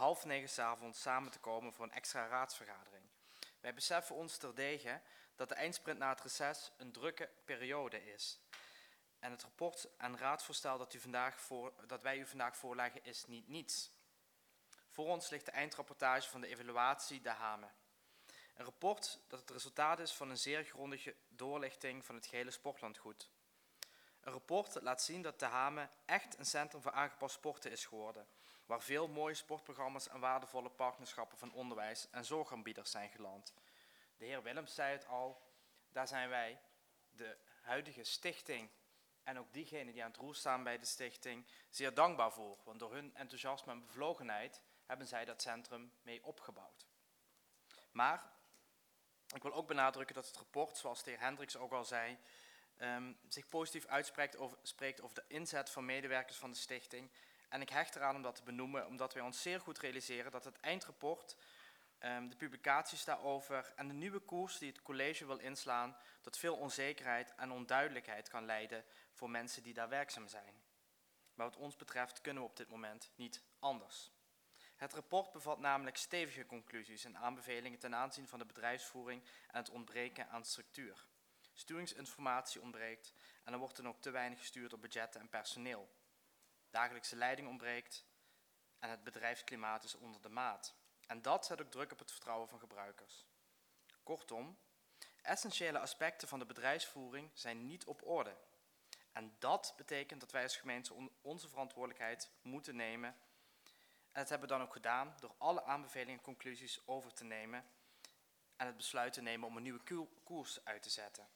8:30 s'avonds samen te komen voor een extra raadsvergadering. Wij beseffen ons terdege dat de eindsprint na het reces een drukke periode is. En het rapport en raadsvoorstel dat wij u vandaag voorleggen is niet niets. Voor ons ligt de eindrapportage van de evaluatie De Hamen. Een rapport dat het resultaat is van een zeer grondige doorlichting van het gehele sportlandgoed. Een rapport dat laat zien dat De Hamen echt een centrum voor aangepast sporten is geworden, waar veel mooie sportprogramma's en waardevolle partnerschappen van onderwijs en zorgaanbieders zijn geland. De heer Willems zei het al, daar zijn wij, de huidige stichting en ook diegenen die aan het roer staan bij de stichting, zeer dankbaar voor. Want door hun enthousiasme en bevlogenheid hebben zij dat centrum mee opgebouwd. Maar ik wil ook benadrukken dat het rapport, zoals de heer Hendricks ook al zei, zich positief uitspreekt over de inzet van medewerkers van de stichting. En ik hecht eraan om dat te benoemen, omdat wij ons zeer goed realiseren dat het eindrapport, de publicaties daarover en de nieuwe koers die het college wil inslaan, tot veel onzekerheid en onduidelijkheid kan leiden voor mensen die daar werkzaam zijn. Maar wat ons betreft kunnen we op dit moment niet anders. Het rapport bevat namelijk stevige conclusies en aanbevelingen ten aanzien van de bedrijfsvoering en het ontbreken aan structuur. Sturingsinformatie ontbreekt en er wordt dan ook te weinig gestuurd op budgetten en personeel. Dagelijkse leiding ontbreekt en het bedrijfsklimaat is onder de maat. En dat zet ook druk op het vertrouwen van gebruikers. Kortom, essentiële aspecten van de bedrijfsvoering zijn niet op orde. En dat betekent dat wij als gemeente onze verantwoordelijkheid moeten nemen. En dat hebben we dan ook gedaan door alle aanbevelingen en conclusies over te nemen en het besluit te nemen om een nieuwe koers uit te zetten.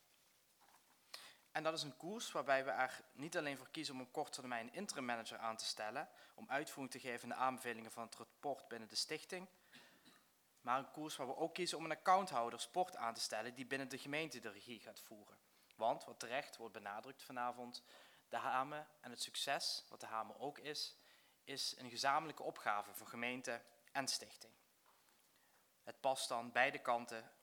En dat is een koers waarbij we er niet alleen voor kiezen om op korte termijn interim manager aan te stellen, om uitvoering te geven aan de aanbevelingen van het rapport binnen de stichting, maar een koers waar we ook kiezen om een accounthouder sport aan te stellen die binnen de gemeente de regie gaat voeren. Want, wat terecht wordt benadrukt vanavond, De Hamen en het succes, wat De Hamen ook is een gezamenlijke opgave van gemeente en stichting. Het past dan beide kanten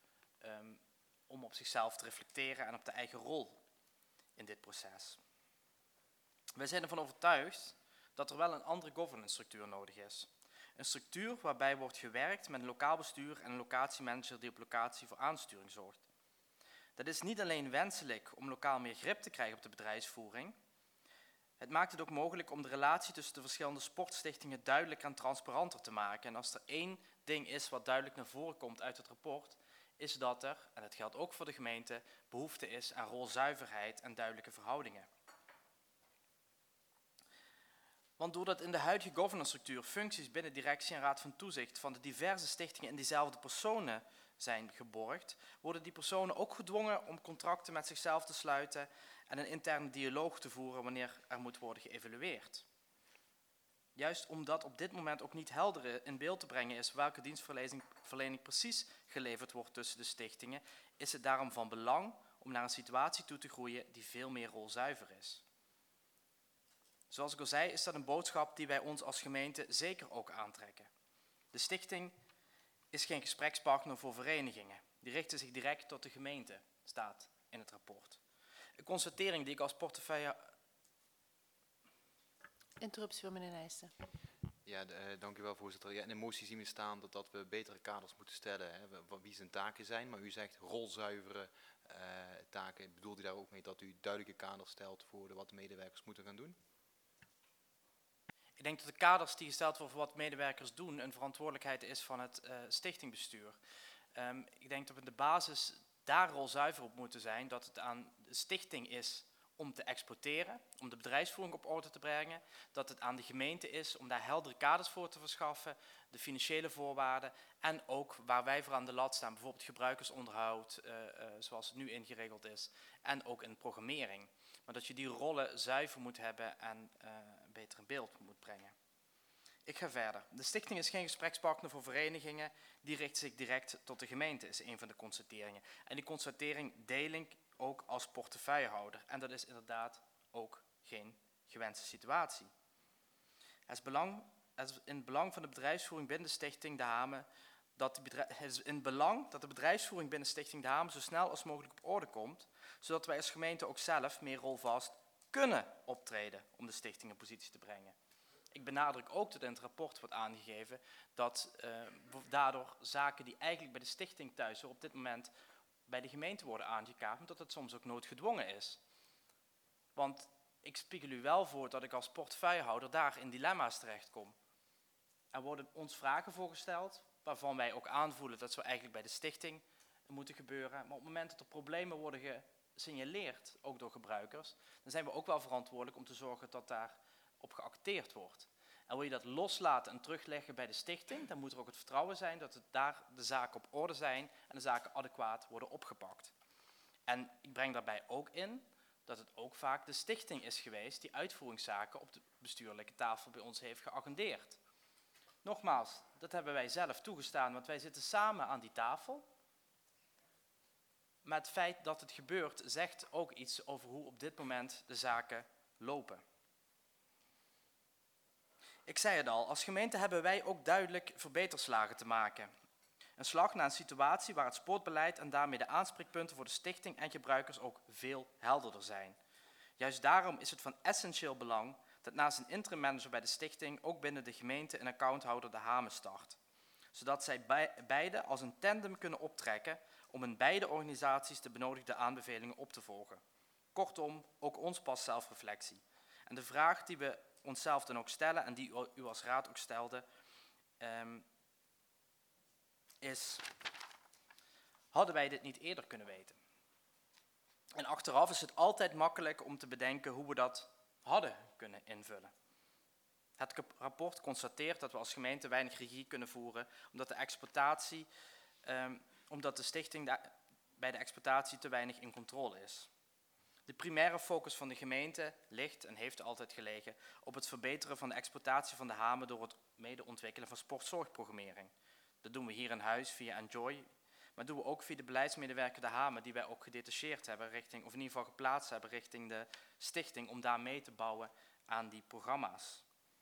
om op zichzelf te reflecteren en op de eigen rol in dit proces. Wij zijn ervan overtuigd dat er wel een andere governance structuur nodig is. Een structuur waarbij wordt gewerkt met een lokaal bestuur en een locatiemanager die op locatie voor aansturing zorgt. Dat is niet alleen wenselijk om lokaal meer grip te krijgen op de bedrijfsvoering. Het maakt het ook mogelijk om de relatie tussen de verschillende sportstichtingen duidelijker en transparanter te maken. En als er één ding is wat duidelijk naar voren komt uit het rapport, is dat er, en dat geldt ook voor de gemeente, behoefte is aan rolzuiverheid en duidelijke verhoudingen. Want doordat in de huidige governance structuur functies binnen directie en raad van toezicht van de diverse stichtingen in diezelfde personen zijn geborgd, worden die personen ook gedwongen om contracten met zichzelf te sluiten en een interne dialoog te voeren wanneer er moet worden geëvalueerd. Juist omdat op dit moment ook niet helder in beeld te brengen is welke dienstverlening precies geleverd wordt tussen de stichtingen, is het daarom van belang om naar een situatie toe te groeien die veel meer rolzuiver is. Zoals ik al zei, is dat een boodschap die wij ons als gemeente zeker ook aantrekken. De stichting is geen gesprekspartner voor verenigingen. Die richten zich direct tot de gemeente, staat in het rapport. Een constatering die ik als portefeuille... Interruptie van meneer Nijssen. Ja, dank u wel, voorzitter. Ja, in de motie zien we staan dat we betere kaders moeten stellen, hè, wie zijn taken zijn. Maar u zegt rolzuivere taken. Bedoelt u daar ook mee dat u duidelijke kaders stelt voor wat de medewerkers moeten gaan doen? Ik denk dat de kaders die gesteld worden voor wat medewerkers doen een verantwoordelijkheid is van het stichtingbestuur. Ik denk dat we in de basis daar rolzuiver op moeten zijn, dat het aan de stichting is om te exporteren, om de bedrijfsvoering op orde te brengen, dat het aan de gemeente is om daar heldere kaders voor te verschaffen, de financiële voorwaarden en ook waar wij voor aan de lat staan, bijvoorbeeld gebruikersonderhoud, zoals het nu ingeregeld is, en ook in programmering. Maar dat je die rollen zuiver moet hebben en beter in beeld moet brengen. Ik ga verder. De stichting is geen gesprekspartner voor verenigingen, die richt zich direct tot de gemeente, is een van de constateringen. En die constatering deel ik ook als portefeuillehouder. En dat is inderdaad ook geen gewenste situatie. Het is in het belang van de bedrijfsvoering binnen de stichting De Hamen dat de bedrijfsvoering binnen Stichting De Hamen zo snel als mogelijk op orde komt, zodat wij als gemeente ook zelf meer rolvast kunnen optreden om de stichting in positie te brengen. ik benadruk ook dat in het rapport wordt aangegeven dat daardoor zaken die eigenlijk bij de stichting thuis op dit moment bij de gemeente worden aangekaart, dat het soms ook noodgedwongen is. Want ik spiegel u wel voor dat ik als portefeuillehouder daar in dilemma's terechtkom. Er worden ons vragen voorgesteld, waarvan wij ook aanvoelen dat ze eigenlijk bij de stichting moeten gebeuren. Maar op het moment dat er problemen worden gesignaleerd, ook door gebruikers, dan zijn we ook wel verantwoordelijk om te zorgen dat daarop geacteerd wordt. En wil je dat loslaten en terugleggen bij de stichting, dan moet er ook het vertrouwen zijn dat daar de zaken op orde zijn en de zaken adequaat worden opgepakt. En ik breng daarbij ook in dat het ook vaak de stichting is geweest die uitvoeringszaken op de bestuurlijke tafel bij ons heeft geagendeerd. Nogmaals, dat hebben wij zelf toegestaan, want wij zitten samen aan die tafel. Maar het feit dat het gebeurt zegt ook iets over hoe op dit moment de zaken lopen. Ik zei het al, als gemeente hebben wij ook duidelijk verbeterslagen te maken. Een slag naar een situatie waar het sportbeleid en daarmee de aanspreekpunten voor de stichting en gebruikers ook veel helderder zijn. Juist daarom is het van essentieel belang dat naast een interim manager bij de stichting ook binnen de gemeente een accounthouder de hamen start. Zodat zij beide als een tandem kunnen optrekken om in beide organisaties de benodigde aanbevelingen op te volgen. Kortom, ook ons past zelfreflectie. En de vraag die we onszelf dan ook stellen en die u als raad ook stelde, is: hadden wij dit niet eerder kunnen weten? En achteraf is het altijd makkelijk om te bedenken hoe we dat hadden kunnen invullen. Het rapport constateert dat we als gemeente weinig regie kunnen voeren, omdat de stichting bij de exploitatie te weinig in controle is. De primaire focus van de gemeente ligt, en heeft altijd gelegen, op het verbeteren van de exploitatie van de hamen door het mede ontwikkelen van sportzorgprogrammering. Dat doen we hier in huis via Enjoy, maar doen we ook via de beleidsmedewerker de hamen, die wij ook gedetacheerd hebben, of in ieder geval geplaatst hebben richting de stichting, om daar mee te bouwen aan die programma's.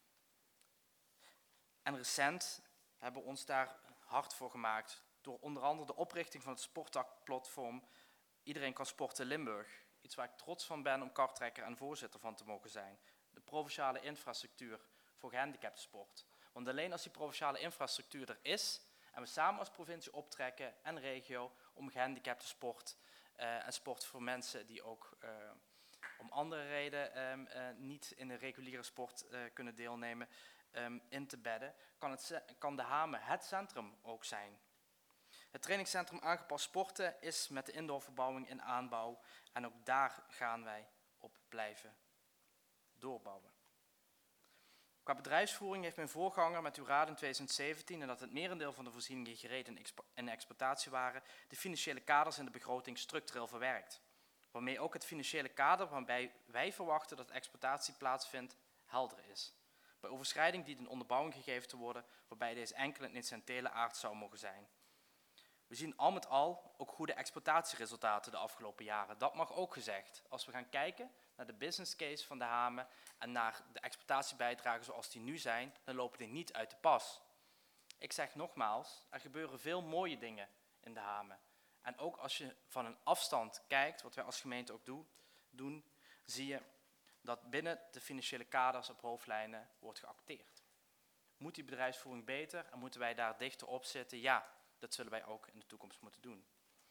En recent hebben we ons daar hard voor gemaakt door onder andere de oprichting van het sporttakplatform Iedereen kan sporten Limburg. Iets waar ik trots van ben om karttrekker en voorzitter van te mogen zijn. De provinciale infrastructuur voor gehandicaptensport. Want alleen als die provinciale infrastructuur er is en we samen als provincie optrekken en regio om gehandicaptensport en sport voor mensen die ook om andere redenen niet in de reguliere sport kunnen deelnemen, in te bedden, kan de hamen het centrum ook zijn. Het trainingscentrum aangepast sporten is met de indoorverbouwing in aanbouw en ook daar gaan wij op blijven doorbouwen. Qua bedrijfsvoering heeft mijn voorganger met uw raad in 2017, en dat het merendeel van de voorzieningen gereden in exploitatie waren, de financiële kaders in de begroting structureel verwerkt. Waarmee ook het financiële kader waarbij wij verwachten dat de exploitatie plaatsvindt, helder is. Bij overschrijding dient een onderbouwing gegeven te worden, waarbij deze enkel en incidentele aard zou mogen zijn. We zien al met al ook goede exploitatieresultaten de afgelopen jaren. Dat mag ook gezegd. Als we gaan kijken naar de business case van de hamen en naar de exploitatiebijdragen zoals die nu zijn, dan lopen die niet uit de pas. Ik zeg nogmaals, er gebeuren veel mooie dingen in de hamen. En ook als je van een afstand kijkt, wat wij als gemeente ook doen, zie je dat binnen de financiële kaders op hoofdlijnen wordt geacteerd. Moet die bedrijfsvoering beter en moeten wij daar dichter op zitten? Ja, dat zullen wij ook in de toekomst moeten doen.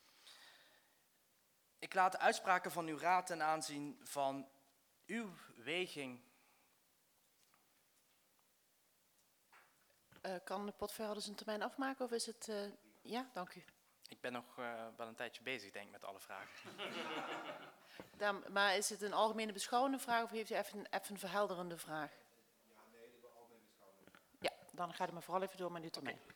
Ik laat de uitspraken van uw raad ten aanzien van uw weging. Kan de portefeuillehouder zijn termijn afmaken of is het... Ja, dank u. Ik ben nog wel een tijdje bezig, denk ik, met alle vragen. Maar is het een algemene beschouwende vraag of heeft u even een verhelderende vraag? Ja, nee, dat is wel algemeen beschouwend. Ja, dan gaat u maar vooral even door met uw termijn. Okay.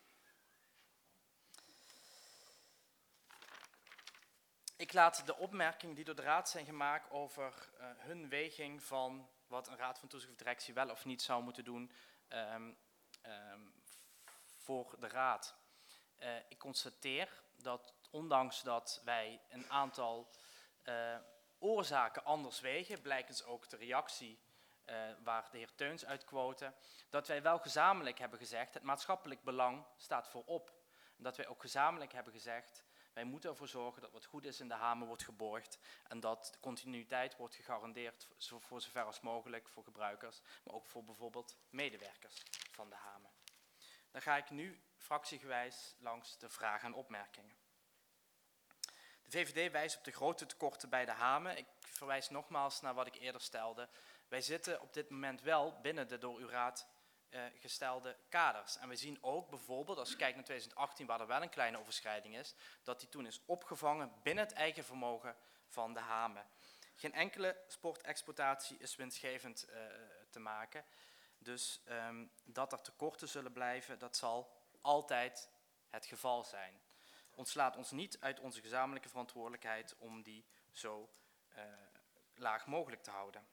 Ik laat de opmerkingen die door de raad zijn gemaakt over hun weging van wat een raad van toezicht of directie wel of niet zou moeten doen voor de raad. Ik constateer dat ondanks dat wij een aantal oorzaken anders wegen, blijkens ook de reactie waar de heer Teuns uit quote, dat wij wel gezamenlijk hebben gezegd, het maatschappelijk belang staat voorop. En dat wij ook gezamenlijk hebben gezegd, Wij moeten ervoor zorgen dat wat goed is in de Hamen wordt geborgd en dat de continuïteit wordt gegarandeerd voor zover als mogelijk voor gebruikers, maar ook voor bijvoorbeeld medewerkers van de Hamen. Dan ga ik nu fractiegewijs langs de vragen en opmerkingen. De VVD wijst op de grote tekorten bij de Hamen. Ik verwijs nogmaals naar wat ik eerder stelde. Wij zitten op dit moment wel binnen de door uw raad gestelde kaders. En we zien ook bijvoorbeeld, als je kijkt naar 2018, waar er wel een kleine overschrijding is, dat die toen is opgevangen binnen het eigen vermogen van de Hamen. Geen enkele sportexploitatie is winstgevend te maken. Dus dat er tekorten zullen blijven, dat zal altijd het geval zijn. Ontslaat ons niet uit onze gezamenlijke verantwoordelijkheid om die zo laag mogelijk te houden.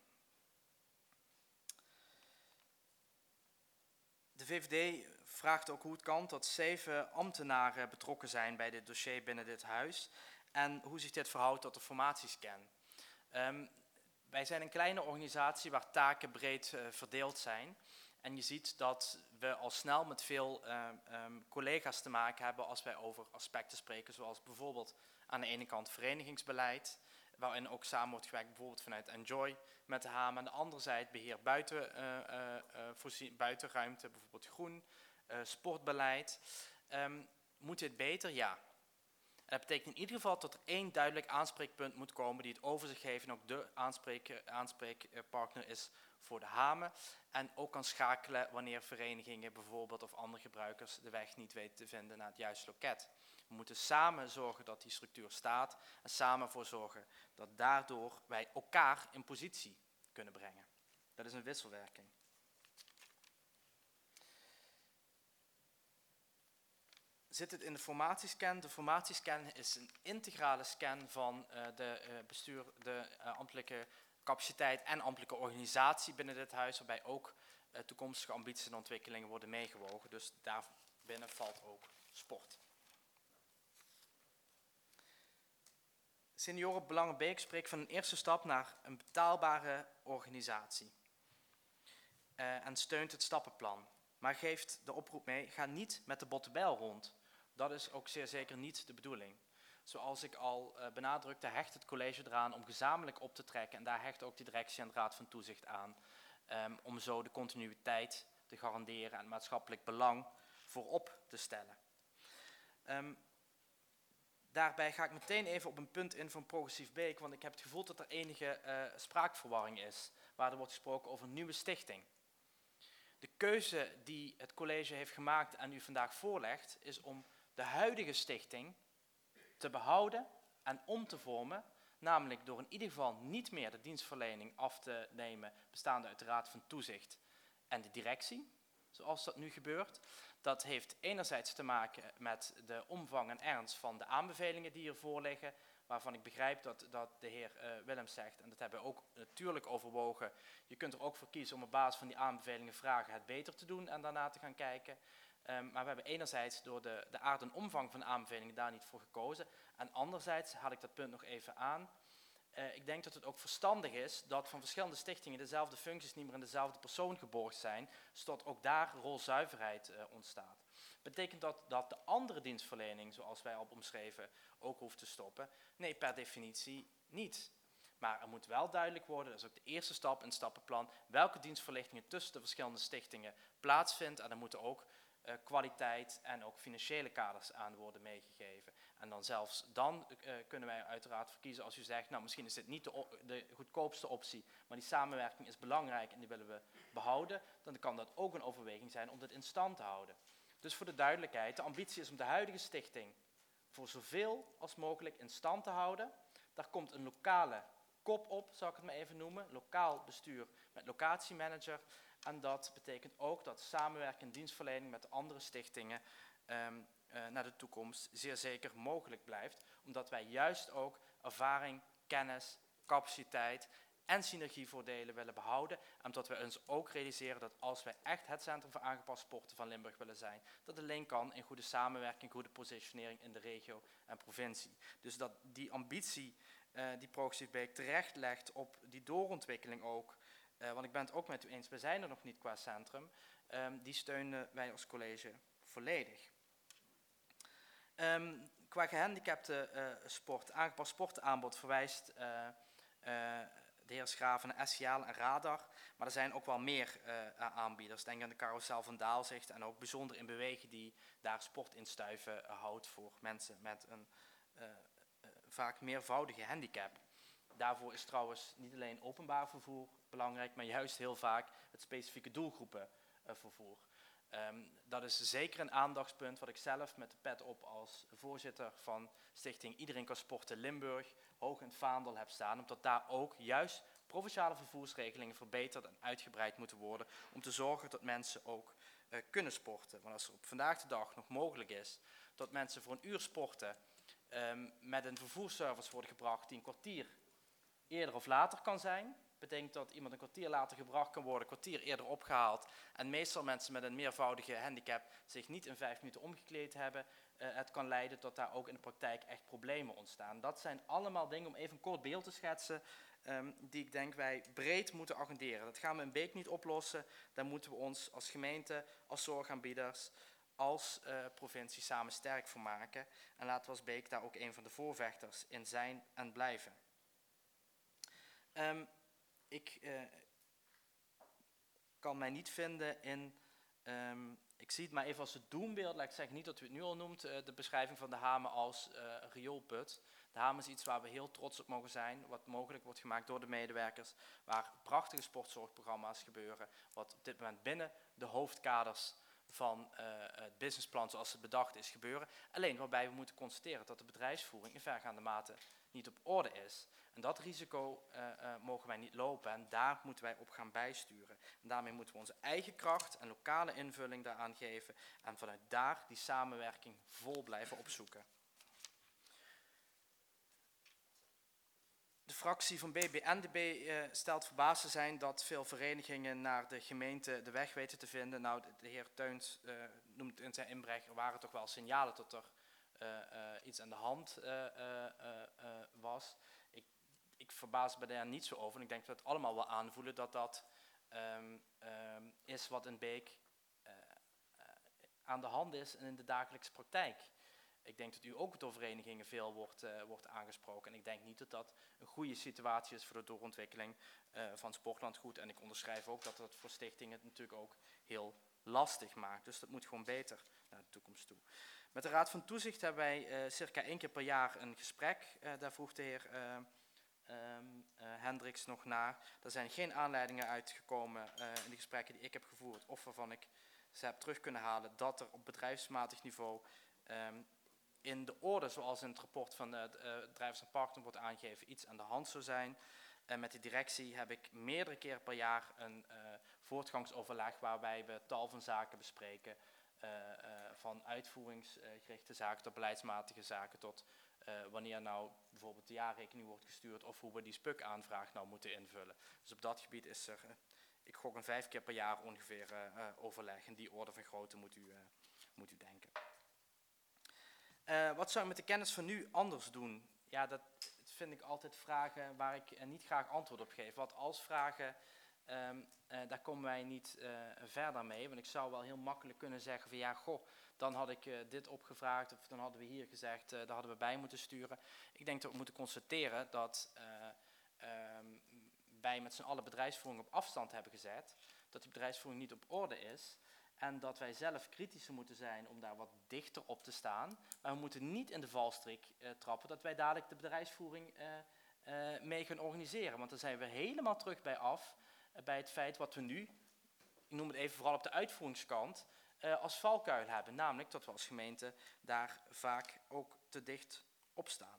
De VVD vraagt ook hoe het kan dat 7 ambtenaren betrokken zijn bij dit dossier binnen dit huis en hoe zich dit verhoudt tot de formatiescan. Wij zijn een kleine organisatie waar taken breed verdeeld zijn. En je ziet dat we al snel met veel collega's te maken hebben als wij over aspecten spreken, zoals bijvoorbeeld aan de ene kant verenigingsbeleid, waarin ook samen wordt gewerkt bijvoorbeeld vanuit Enjoy met de Hamen. Aan de andere zijde beheer buitenruimte, bijvoorbeeld groen, sportbeleid. Moet dit beter? Ja. En dat betekent in ieder geval dat er 1 duidelijk aanspreekpunt moet komen die het overzicht geeft en ook de aanspreekpartner is voor de Hamen. En ook kan schakelen wanneer verenigingen bijvoorbeeld of andere gebruikers de weg niet weten te vinden naar het juiste loket. We moeten samen zorgen dat die structuur staat en samen ervoor zorgen dat daardoor wij elkaar in positie kunnen brengen. Dat is een wisselwerking. Zit het in de formatiescan? De formatiescan is een integrale scan van de ambtelijke capaciteit en ambtelijke organisatie binnen dit huis, waarbij ook toekomstige ambities en ontwikkelingen worden meegewogen. Dus daarbinnen valt ook sport. Seniorenbelangenbeek spreekt van een eerste stap naar een betaalbare organisatie en steunt het stappenplan. Maar geeft de oproep mee, ga niet met de botte bijl rond. Dat is ook zeer zeker niet de bedoeling. Zoals ik al benadrukte, hecht het college eraan om gezamenlijk op te trekken. En daar hecht ook de directie en de Raad van Toezicht aan. Om zo de continuïteit te garanderen en het maatschappelijk belang voorop te stellen. Daarbij ga ik meteen even op een punt in van Progressief Beek. Want ik heb het gevoel dat er enige spraakverwarring is. Waar er wordt gesproken over een nieuwe stichting. De keuze die het college heeft gemaakt en u vandaag voorlegt, is om de huidige stichting te behouden en om te vormen, namelijk door in ieder geval niet meer de dienstverlening af te nemen, bestaande uit de Raad van Toezicht en de directie, zoals dat nu gebeurt. Dat heeft enerzijds te maken met de omvang en ernst van de aanbevelingen die hier voorliggen, waarvan ik begrijp dat de heer Willems zegt, en dat hebben we ook natuurlijk overwogen, je kunt er ook voor kiezen om op basis van die aanbevelingen vragen het beter te doen en daarna te gaan kijken. Maar we hebben enerzijds door de aard en omvang van de aanbevelingen daar niet voor gekozen. En anderzijds haal ik dat punt nog even aan. Ik denk dat het ook verstandig is dat van verschillende stichtingen dezelfde functies niet meer in dezelfde persoon geborgd zijn, zodat ook daar rolzuiverheid ontstaat. Betekent dat de andere dienstverlening, zoals wij al omschreven, ook hoeft te stoppen? Nee, per definitie niet. Maar er moet wel duidelijk worden, dat is ook de eerste stap in het stappenplan, welke dienstverlichtingen tussen de verschillende stichtingen plaatsvindt. En er moeten ook kwaliteit en ook financiële kaders aan worden meegegeven. En dan zelfs dan kunnen wij uiteraard voor kiezen als u zegt, nou misschien is dit niet de goedkoopste optie, maar die samenwerking is belangrijk en die willen we behouden. Dan kan dat ook een overweging zijn om dit in stand te houden. Dus voor de duidelijkheid, de ambitie is om de huidige stichting voor zoveel als mogelijk in stand te houden. Daar komt een lokale kop op, zal ik het maar even noemen, lokaal bestuur met locatiemanager. En dat betekent ook dat samenwerking en dienstverlening met de andere stichtingen naar de toekomst zeer zeker mogelijk blijft. Omdat wij juist ook ervaring, kennis, capaciteit en synergievoordelen willen behouden. En omdat we ons ook realiseren dat als wij echt het centrum voor aangepast sporten van Limburg willen zijn, dat alleen kan in goede samenwerking, goede positionering in de regio en provincie. Dus dat die ambitie die Progressief Beek terecht legt op die doorontwikkeling ook, want ik ben het ook met u eens, we zijn er nog niet qua centrum, die steunen wij als college volledig. Qua gehandicapte sport, aangepast sportaanbod verwijst de heer Schraven naar Esciaal en Radar. Maar er zijn ook wel meer aanbieders. Denk aan de Carousel van Daalzicht en ook Bijzonder in Bewegen die daar sportinstuiven houdt voor mensen met een vaak meervoudige handicap. Daarvoor is trouwens niet alleen openbaar vervoer belangrijk, maar juist heel vaak het specifieke doelgroepenvervoer. Dat is zeker een aandachtspunt wat ik zelf met de pet op als voorzitter van Stichting Iedereen kan Sporten Limburg hoog in het vaandel heb staan. Omdat daar ook juist provinciale vervoersregelingen verbeterd en uitgebreid moeten worden om te zorgen dat mensen ook kunnen sporten. Want als er op vandaag de dag nog mogelijk is dat mensen voor een uur sporten met een vervoersservice worden gebracht die een kwartier eerder of later kan zijn, betekent dat iemand een kwartier later gebracht kan worden, een kwartier eerder opgehaald en meestal mensen met een meervoudige handicap zich niet in 5 minuten omgekleed hebben. Het kan leiden tot daar ook in de praktijk echt problemen ontstaan. Dat zijn allemaal dingen, om even een kort beeld te schetsen, die ik denk wij breed moeten agenderen. Dat gaan we in Beek niet oplossen. Daar moeten we ons als gemeente, als zorgaanbieders, als provincie samen sterk voor maken. En laten we als Beek daar ook een van de voorvechters in zijn en blijven. Ik kan mij niet vinden in, ik zie het maar even als het doembeeld, laat ik zeggen, niet dat u het nu al noemt, de beschrijving van de Hamen als rioolput. De Hamen is iets waar we heel trots op mogen zijn, wat mogelijk wordt gemaakt door de medewerkers, waar prachtige sportzorgprogramma's gebeuren, wat op dit moment binnen de hoofdkaders van het businessplan zoals het bedacht is gebeuren. Alleen waarbij we moeten constateren dat de bedrijfsvoering in vergaande mate niet op orde is. En dat risico mogen wij niet lopen en daar moeten wij op gaan bijsturen. En daarmee moeten we onze eigen kracht en lokale invulling daaraan geven en vanuit daar die samenwerking vol blijven opzoeken. De fractie van BBNDB stelt verbaasd te zijn dat veel verenigingen naar de gemeente de weg weten te vinden. Nou, de heer Teuns noemt in zijn inbreng, er waren toch wel signalen dat er iets aan de hand was. Ik verbaas me daar niet zo over. En ik denk dat we het allemaal wel aanvoelen dat dat is wat in Beek aan de hand is en in de dagelijkse praktijk. Ik denk dat u ook door verenigingen veel wordt aangesproken. En ik denk niet dat dat een goede situatie is voor de doorontwikkeling van sportlandgoed. En ik onderschrijf ook dat dat voor stichtingen het natuurlijk ook heel lastig maakt. Dus dat moet gewoon beter naar de toekomst toe. Met de Raad van Toezicht hebben wij circa 1 keer per jaar een gesprek. Daar vroeg de heer Hendricks nog naar. Er zijn geen aanleidingen uitgekomen in de gesprekken die ik heb gevoerd of waarvan ik ze heb terug kunnen halen dat er op bedrijfsmatig niveau in de orde, zoals in het rapport van de Drijvers en Partner wordt aangegeven, iets aan de hand zou zijn. En met de directie heb ik meerdere keer per jaar een voortgangsoverleg waarbij we tal van zaken bespreken. Van uitvoeringsgerichte zaken tot beleidsmatige zaken tot wanneer nou bijvoorbeeld de jaarrekening wordt gestuurd of hoe we die SPUC-aanvraag nou moeten invullen. Dus op dat gebied is er, ik gok een 5 keer per jaar ongeveer overleg. In die orde van grootte moet u denken. Wat zou je met de kennis van nu anders doen? Ja, dat vind ik altijd vragen waar ik niet graag antwoord op geef. Wat als vragen, daar komen wij niet verder mee. Want ik zou wel heel makkelijk kunnen zeggen van ja, goh, dan had ik dit opgevraagd of dan hadden we hier gezegd, daar hadden we bij moeten sturen. Ik denk dat we moeten constateren dat wij met z'n allen bedrijfsvoering op afstand hebben gezet. Dat die bedrijfsvoering niet op orde is. En dat wij zelf kritischer moeten zijn om daar wat dichter op te staan. Maar we moeten niet in de valstrik trappen dat wij dadelijk de bedrijfsvoering mee gaan organiseren. Want dan zijn we helemaal terug bij af bij het feit wat we nu, ik noem het even vooral op de uitvoeringskant, als valkuil hebben. Namelijk dat we als gemeente daar vaak ook te dicht op staan.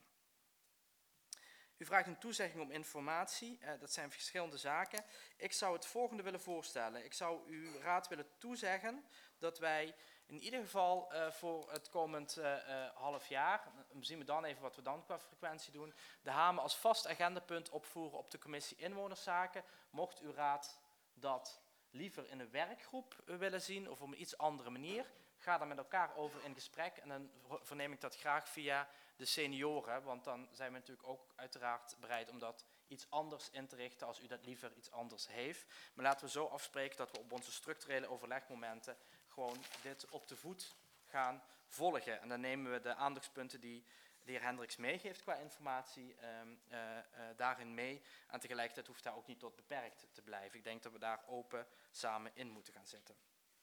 U vraagt een toezegging om informatie. Dat zijn verschillende zaken. Ik zou het volgende willen voorstellen. Ik zou uw raad willen toezeggen dat wij in ieder geval voor het komend half jaar, zien we dan even wat we dan qua frequentie doen, de Hamen als vast agendapunt opvoeren op de commissie Inwonerszaken. Mocht uw raad dat liever in een werkgroep willen zien of op een iets andere manier, ga daar met elkaar over in gesprek en dan verneem ik dat graag via de senioren, want dan zijn we natuurlijk ook uiteraard bereid om dat iets anders in te richten als u dat liever iets anders heeft. Maar laten we zo afspreken dat we op onze structurele overlegmomenten gewoon dit op de voet gaan volgen. En dan nemen we de aandachtspunten die de heer Hendricks meegeeft qua informatie daarin mee. En tegelijkertijd hoeft dat ook niet tot beperkt te blijven. Ik denk dat we daar open samen in moeten gaan zitten.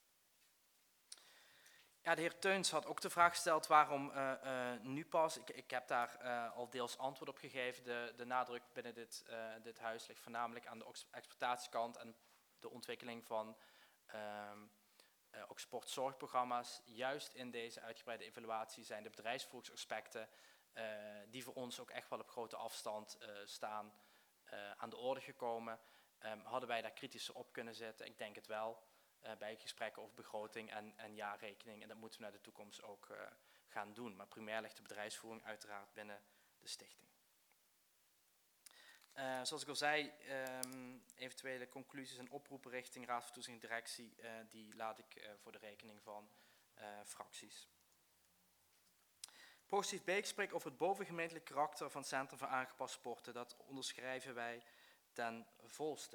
Ja, de heer Teuns had ook de vraag gesteld waarom nu pas. Ik heb daar al deels antwoord op gegeven. De nadruk binnen dit huis ligt voornamelijk aan de exploitatiekant en de ontwikkeling van ook sportzorgprogramma's. Juist in deze uitgebreide evaluatie zijn de bedrijfsvoeringsaspecten die voor ons ook echt wel op grote afstand staan aan de orde gekomen. Hadden wij daar kritischer op kunnen zetten? Ik denk het wel. Bij gesprekken over begroting en jaarrekening. En dat moeten we naar de toekomst ook gaan doen. Maar primair ligt de bedrijfsvoering uiteraard binnen de stichting. Zoals ik al zei, eventuele conclusies en oproepen richting Raad van Toezicht en Directie, die laat ik voor de rekening van fracties. Progressief Beek spreekt over het bovengemeentelijk karakter van het Centrum voor Aangepast Sporten. Dat onderschrijven wij ten volste.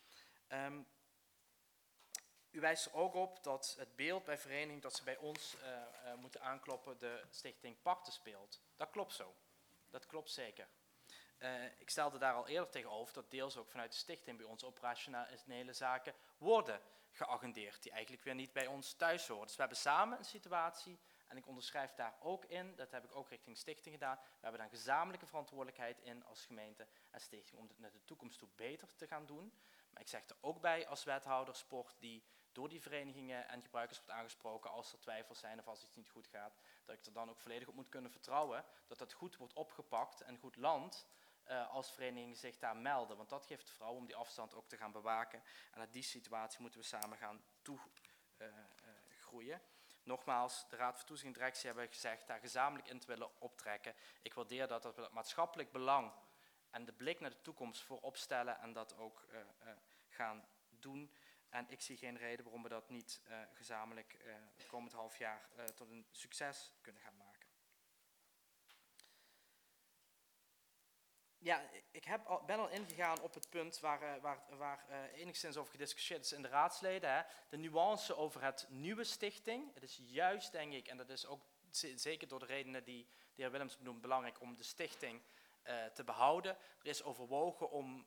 U wijst er ook op dat het beeld bij vereniging dat ze bij ons moeten aankloppen de stichting Parten speelt. Dat klopt zo. Dat klopt zeker. Ik stelde daar al eerder tegenover dat deels ook vanuit de stichting bij ons operationele zaken worden geagendeerd. Die eigenlijk weer niet bij ons thuis horen. Dus we hebben samen een situatie en ik onderschrijf daar ook in. Dat heb ik ook richting stichting gedaan. We hebben daar gezamenlijke verantwoordelijkheid in als gemeente en stichting om dit naar de toekomst toe beter te gaan doen. Maar ik zeg er ook bij als wethouder sport die door die verenigingen en gebruikers wordt aangesproken als er twijfels zijn of als iets niet goed gaat, dat ik er dan ook volledig op moet kunnen vertrouwen dat dat goed wordt opgepakt en goed landt als verenigingen zich daar melden. Want dat geeft de vrouw om die afstand ook te gaan bewaken. En naar die situatie moeten we samen gaan toegroeien. Nogmaals, de Raad van Toezicht en Directie hebben gezegd daar gezamenlijk in te willen optrekken. Ik waardeer dat we dat maatschappelijk belang en de blik naar de toekomst voorop stellen en dat ook gaan doen. En ik zie geen reden waarom we dat niet gezamenlijk het komend half jaar tot een succes kunnen gaan maken. Ja, ik ben al ingegaan op het punt waar enigszins over gediscussieerd is in de raadsleden. Hè. De nuance over het nieuwe stichting. Het is juist, denk ik, en dat is ook zeker door de redenen die de heer Willems benoemt, belangrijk om de stichting te behouden. Er is overwogen om,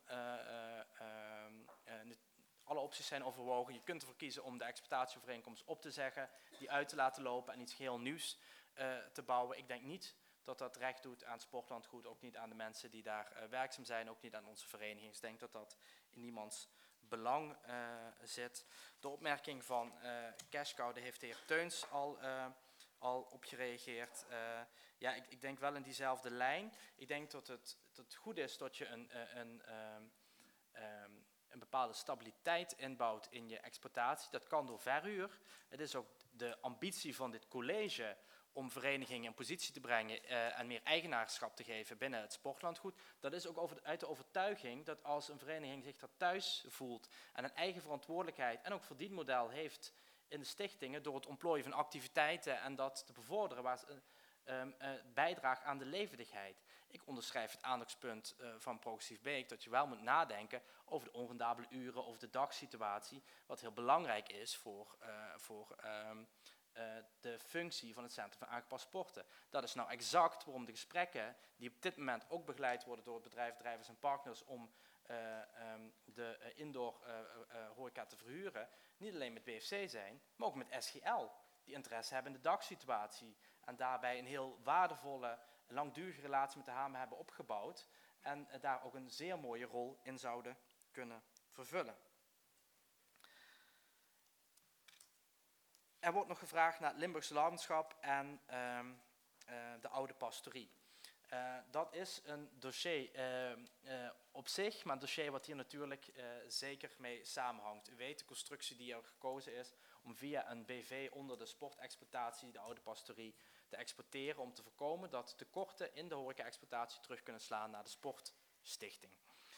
alle opties zijn overwogen. Je kunt ervoor kiezen om de exploitatieovereenkomst op te zeggen, die uit te laten lopen en iets geheel nieuws te bouwen. Ik denk niet dat dat recht doet aan het sportlandgoed, ook niet aan de mensen die daar werkzaam zijn, ook niet aan onze vereniging. Ik denk dat dat in niemands belang zit. De opmerking van Cashcow, daar heeft de heer Teuns al op gereageerd. Ja, ik denk wel in diezelfde lijn. Ik denk dat het goed is dat je een bepaalde stabiliteit inbouwt in je exploitatie. Dat kan door verhuur. Het is ook de ambitie van dit college om verenigingen in positie te brengen en meer eigenaarschap te geven binnen het sportlandgoed. Dat is ook uit de overtuiging dat als een vereniging zich daar thuis voelt en een eigen verantwoordelijkheid en ook verdienmodel heeft in de stichtingen door het ontplooien van activiteiten en dat te bevorderen waar bijdraagt aan de levendigheid. Ik onderschrijf het aandachtspunt van Progressief Beek dat je wel moet nadenken over de onrendabele uren, over de dagsituatie, wat heel belangrijk is voor de functie van het Centrum voor Aangepast Sporten. Dat is nou exact waarom de gesprekken die op dit moment ook begeleid worden door het bedrijf Drijvers en Partners om de indoor horeca te verhuren, niet alleen met BFC zijn, maar ook met SGL, die interesse hebben in de dagsituatie en daarbij een heel waardevolle, langdurige relatie met de HAMA hebben opgebouwd en daar ook een zeer mooie rol in zouden kunnen vervullen. Er wordt nog gevraagd naar het Limburgse landschap en de oude pastorie. Dat is een dossier op zich, maar een dossier wat hier natuurlijk zeker mee samenhangt. U weet de constructie die er gekozen is om via een BV onder de sportexploitatie, de oude pastorie, te exporteren om te voorkomen dat tekorten in de horeca-exploitatie terug kunnen slaan naar de sportstichting.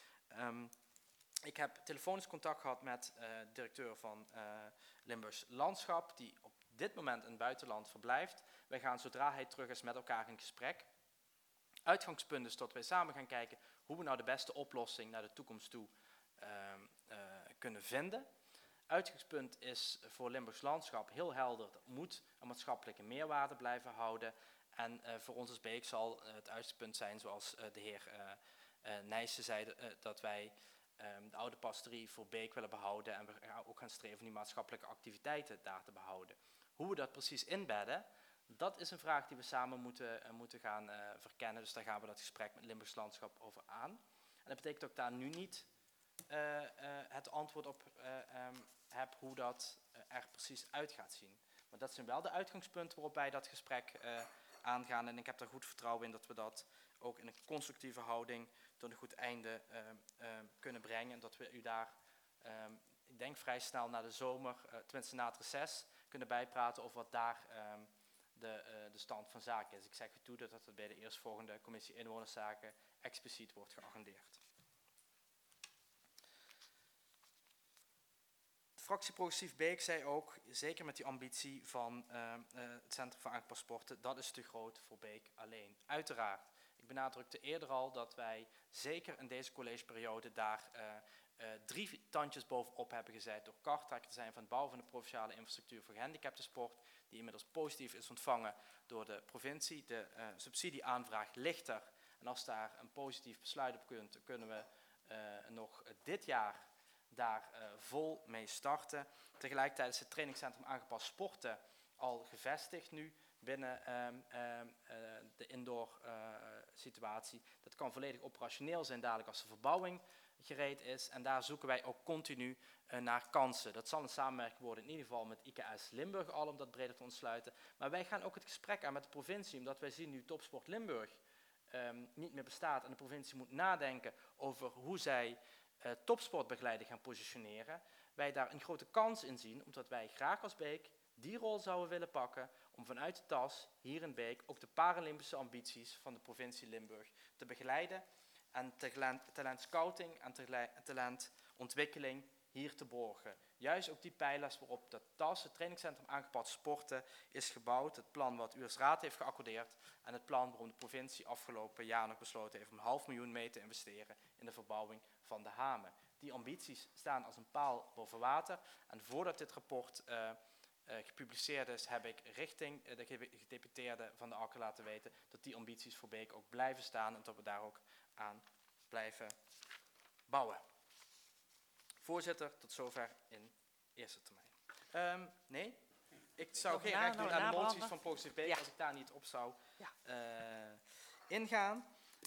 Ik heb telefonisch contact gehad met de directeur van Limburgs Landschap, die op dit moment in het buitenland verblijft. Wij gaan zodra hij terug is met elkaar in gesprek. Uitgangspunt is dat wij samen gaan kijken hoe we nou de beste oplossing naar de toekomst toe kunnen vinden. Uitgangspunt is voor Limburgs landschap heel helder. Dat moet een maatschappelijke meerwaarde blijven houden. En voor ons als Beek zal het uitgangspunt zijn, zoals de heer Nijssen zei, dat wij de oude pastorie voor Beek willen behouden. En we gaan ook gaan streven om die maatschappelijke activiteiten daar te behouden. Hoe we dat precies inbedden, dat is een vraag die we samen moeten gaan verkennen. Dus daar gaan we dat gesprek met Limburgs landschap over aan. En dat betekent dat ik daar nu niet het antwoord op heb hoe dat er precies uit gaat zien. Maar dat zijn wel de uitgangspunten waarop wij dat gesprek aangaan. En ik heb er goed vertrouwen in dat we dat ook in een constructieve houding tot een goed einde kunnen brengen. En dat we u daar, ik denk vrij snel na de zomer, tenminste na het reces, kunnen bijpraten over wat daar de stand van zaken is. Ik zeg u toe dat dat bij de eerstvolgende commissie Inwonerszaken expliciet wordt geagendeerd. De fractie Progressief Beek zei ook, zeker met die ambitie van het Centrum voor Aanpaspoorten, dat is te groot voor Beek alleen. Uiteraard, ik benadrukte eerder al dat wij zeker in deze collegeperiode daar 3 tandjes bovenop hebben gezet door karttrekker te zijn van het bouwen van de provinciale infrastructuur voor gehandicaptensport, die inmiddels positief is ontvangen door de provincie. De subsidieaanvraag ligt er en als daar een positief besluit op kunnen we nog dit jaar daar vol mee starten. Tegelijkertijd is het trainingscentrum aangepast sporten al gevestigd nu binnen de indoor situatie. Dat kan volledig operationeel zijn dadelijk als de verbouwing gereed is. En daar zoeken wij ook continu naar kansen. Dat zal een samenwerking worden in ieder geval met IKS Limburg al om dat breder te ontsluiten. Maar wij gaan ook het gesprek aan met de provincie, omdat wij zien nu Topsport Limburg niet meer bestaat en de provincie moet nadenken over hoe zij topsportbegeleiding gaan positioneren. Wij daar een grote kans in zien, omdat wij graag als Beek die rol zouden willen pakken om vanuit de TAS hier in Beek ook de Paralympische ambities van de provincie Limburg te begeleiden en talentscouting en talentontwikkeling hier te borgen. Juist ook die pijlers waarop de TAS, het trainingscentrum aangepast sporten, is gebouwd. Het plan wat u als raad heeft geaccordeerd en het plan waarom de provincie afgelopen jaar nog besloten heeft om $500.000 mee te investeren in de verbouwing van de Hamen. Die ambities staan als een paal boven water en voordat dit rapport gepubliceerd is, heb ik richting de gedeputeerden van de AKKE laten weten dat die ambities voor Beek ook blijven staan en dat we daar ook aan blijven bouwen. Voorzitter, tot zover in eerste termijn. Nee, ik zou geen recht doen aan de moties van Progressief Beek als ik daar niet op zou ingaan.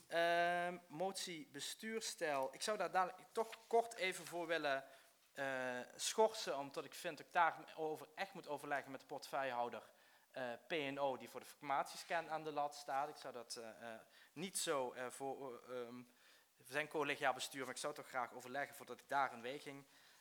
Motie bestuurstijl. Ik zou daar dadelijk toch kort even voor willen schorsen, omdat ik vind dat ik daarover echt moet overleggen met de portefeuillehouder P&O, die voor de formatiescan aan de lat staat. Ik zou dat niet zo voor zijn collegiaal bestuur, maar ik zou toch graag overleggen voordat ik daar een weging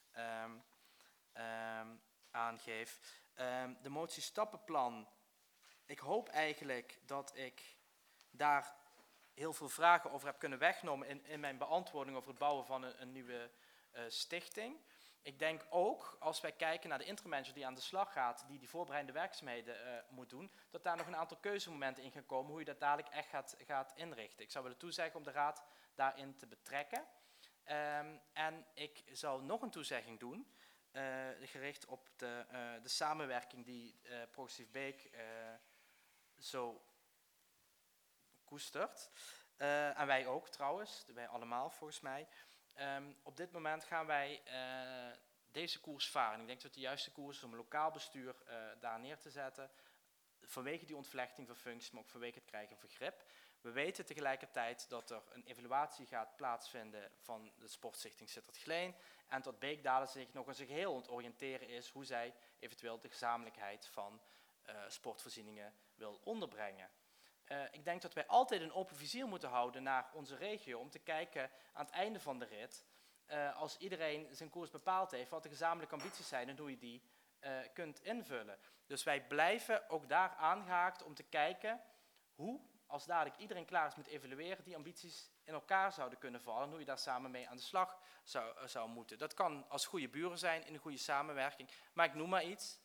aangeef. De motie stappenplan. Ik hoop eigenlijk dat ik daar heel veel vragen over heb kunnen wegnemen in mijn beantwoording over het bouwen van een nieuwe stichting. Ik denk ook, als wij kijken naar de intermanager die aan de slag gaat, die voorbereidende werkzaamheden moet doen, dat daar nog een aantal keuzemomenten in gaan komen, hoe je dat dadelijk echt gaat inrichten. Ik zou willen toezeggen om de raad daarin te betrekken. En ik zal nog een toezegging doen, gericht op de samenwerking die Progressief Beek zo koestert. En wij ook trouwens, wij allemaal volgens mij. Op dit moment gaan wij deze koers varen. Ik denk dat het de juiste koers is om een lokaal bestuur daar neer te zetten. Vanwege die ontvlechting van functies, maar ook vanwege het krijgen van grip. We weten tegelijkertijd dat er een evaluatie gaat plaatsvinden van de sportstichting Sittard Gleen. En dat Beekdalen zich nog eens geheel aan het oriënteren is hoe zij eventueel de gezamenlijkheid van sportvoorzieningen wil onderbrengen. Ik denk dat wij altijd een open vizier moeten houden naar onze regio om te kijken aan het einde van de rit, als iedereen zijn koers bepaald heeft, wat de gezamenlijke ambities zijn en hoe je die kunt invullen. Dus wij blijven ook daar aangehaakt om te kijken hoe, als dadelijk iedereen klaar is met evalueren, die ambities in elkaar zouden kunnen vallen en hoe je daar samen mee aan de slag zou moeten. Dat kan als goede buren zijn in een goede samenwerking, maar ik noem maar iets.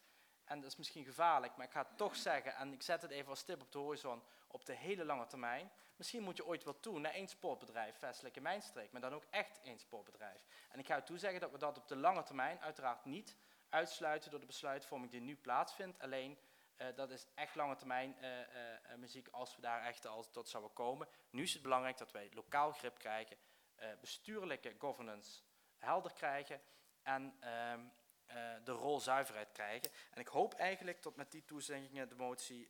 en dat is misschien gevaarlijk, maar ik ga het toch zeggen, en ik zet het even als stip op de horizon, op de hele lange termijn. Misschien moet je ooit wel toe naar één sportbedrijf, vestelijk in mijn streek, maar dan ook echt één sportbedrijf. En ik ga u toezeggen dat we dat op de lange termijn uiteraard niet uitsluiten door de besluitvorming die nu plaatsvindt. Alleen, dat is echt lange termijn muziek als we daar echt al tot zouden komen. Nu is het belangrijk dat wij lokaal grip krijgen, bestuurlijke governance helder krijgen en de rolzuiverheid krijgen. En ik hoop eigenlijk dat met die toezeggingen de motie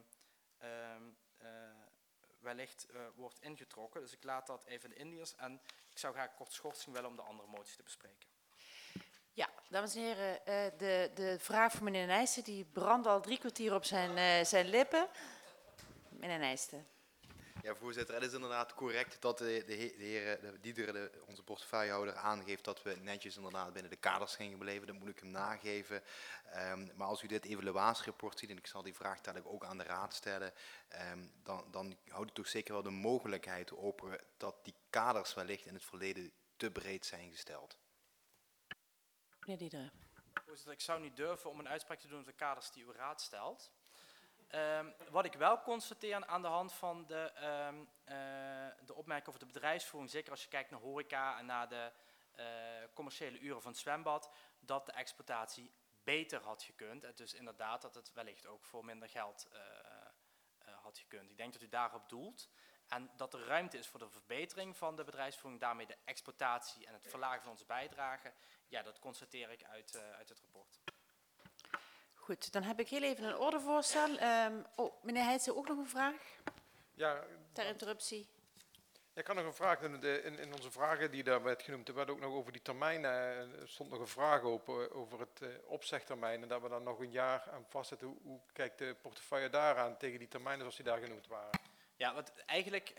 wellicht wordt ingetrokken. Dus ik laat dat even in de indiërs en ik zou graag kort schorsing willen om de andere moties te bespreken. Ja, dames en heren, de vraag van meneer Nijsten, die brandt al 3 kwartier op zijn lippen. Meneer Nijsten. Ja, voorzitter, het is inderdaad correct dat de heer Diederen, onze portefeuillehouder, aangeeft dat we netjes inderdaad binnen de kaders gingen beleven. Dat moet ik hem nageven. Maar als u dit evaluatierapport ziet, en ik zal die vraag dadelijk ook aan de raad stellen, dan houdt u toch zeker wel de mogelijkheid open dat die kaders wellicht in het verleden te breed zijn gesteld. Meneer Diederen. Voorzitter, ik zou niet durven om een uitspraak te doen op de kaders die uw raad stelt. Wat ik wel constateer aan de hand van de opmerking over de bedrijfsvoering, zeker als je kijkt naar horeca en naar de commerciële uren van het zwembad, dat de exploitatie beter had gekund. En dus inderdaad dat het wellicht ook voor minder geld had gekund. Ik denk dat u daarop doelt. En dat er ruimte is voor de verbetering van de bedrijfsvoering, daarmee de exploitatie en het verlagen van onze bijdrage. Ja, dat constateer ik uit het rapport. Goed, dan heb ik heel even een ordevoorstel. Meneer Heijtse, ook nog een vraag? Ja, Ter interruptie. ik kan nog een vraag doen. In onze vragen die daar werd genoemd, er werd ook nog over die termijnen. Er stond nog een vraag over het opzegtermijn en dat we dan nog een jaar aan vastzetten. Hoe kijkt de portefeuille daaraan tegen die termijnen zoals die daar genoemd waren? Ja, wat eigenlijk,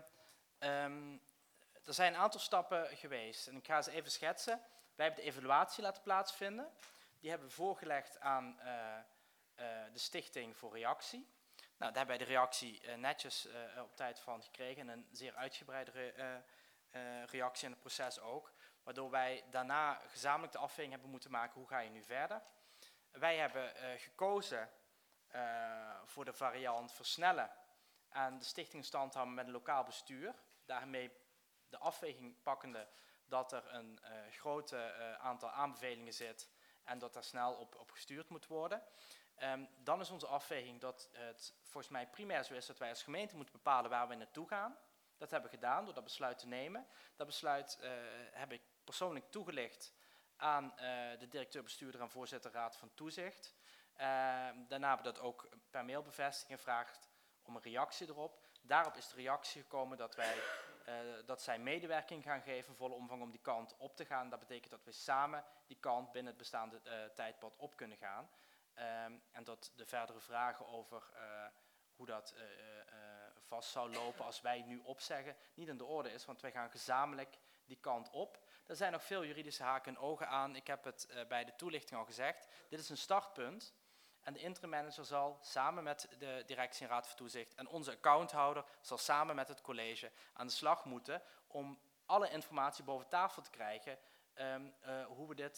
er zijn een aantal stappen geweest en ik ga ze even schetsen. Wij hebben de evaluatie laten plaatsvinden. Die hebben we voorgelegd aan de Stichting voor Reactie. Nou, daar hebben wij de reactie netjes op tijd van gekregen en een zeer uitgebreide reactie in het proces ook. Waardoor wij daarna gezamenlijk de afweging hebben moeten maken, hoe ga je nu verder? Wij hebben gekozen voor de variant versnellen en de stichting in stand houden met een lokaal bestuur. Daarmee de afweging pakkende dat er een groot aantal aanbevelingen zit en dat daar snel op gestuurd moet worden. Dan is onze afweging dat het volgens mij primair zo is dat wij als gemeente moeten bepalen waar we naartoe gaan. Dat hebben we gedaan door dat besluit te nemen. Dat besluit heb ik persoonlijk toegelicht aan de directeur-bestuurder en voorzitter Raad van Toezicht. Daarna hebben we dat ook per mail bevestigd en gevraagd om een reactie erop. Daarop is de reactie gekomen dat zij medewerking gaan geven, volle omvang om die kant op te gaan. Dat betekent dat we samen die kant binnen het bestaande tijdpad op kunnen gaan. En dat de verdere vragen over hoe dat vast zou lopen als wij nu opzeggen niet in de orde is, want wij gaan gezamenlijk die kant op. Er zijn nog veel juridische haken en ogen aan. Ik heb het bij de toelichting al gezegd. Dit is een startpunt. En de interim manager zal samen met de directie en raad van toezicht en onze accounthouder zal samen met het college aan de slag moeten om alle informatie boven tafel te krijgen hoe we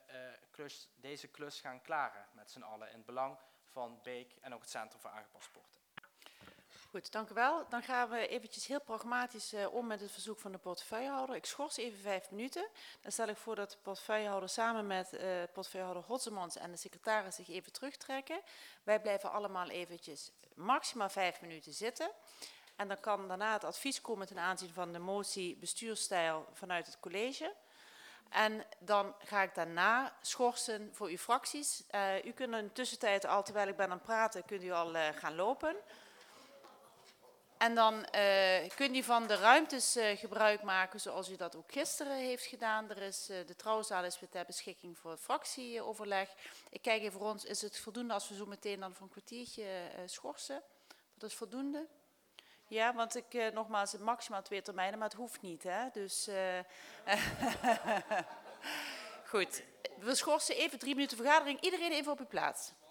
deze klus gaan klaren met z'n allen in het belang van Beek en ook het Centrum voor Aangepast Sporten. Goed, dank u wel. Dan gaan we eventjes heel pragmatisch om met het verzoek van de portefeuillehouder. Ik schors even 5 minuten. Dan stel ik voor dat de portefeuillehouder samen met portefeuillehouder Hotsemans en de secretaris zich even terugtrekken. Wij blijven allemaal eventjes maximaal 5 minuten zitten. En dan kan daarna het advies komen ten aanzien van de motie bestuursstijl vanuit het college. En dan ga ik daarna schorsen voor uw fracties. U kunt in de tussentijd al, terwijl ik ben aan het praten, kunt u al gaan lopen. En dan kunt u van de ruimtes gebruik maken zoals u dat ook gisteren heeft gedaan. De trouwzaal is ter beschikking voor het fractieoverleg. Ik kijk even rond, is het voldoende als we zo meteen dan voor een kwartiertje schorsen? Dat is voldoende? Ja, want ik nogmaals, maximaal 2 termijnen, maar het hoeft niet. Hè? Dus goed, we schorsen even 3 minuten vergadering. Iedereen even op uw plaats.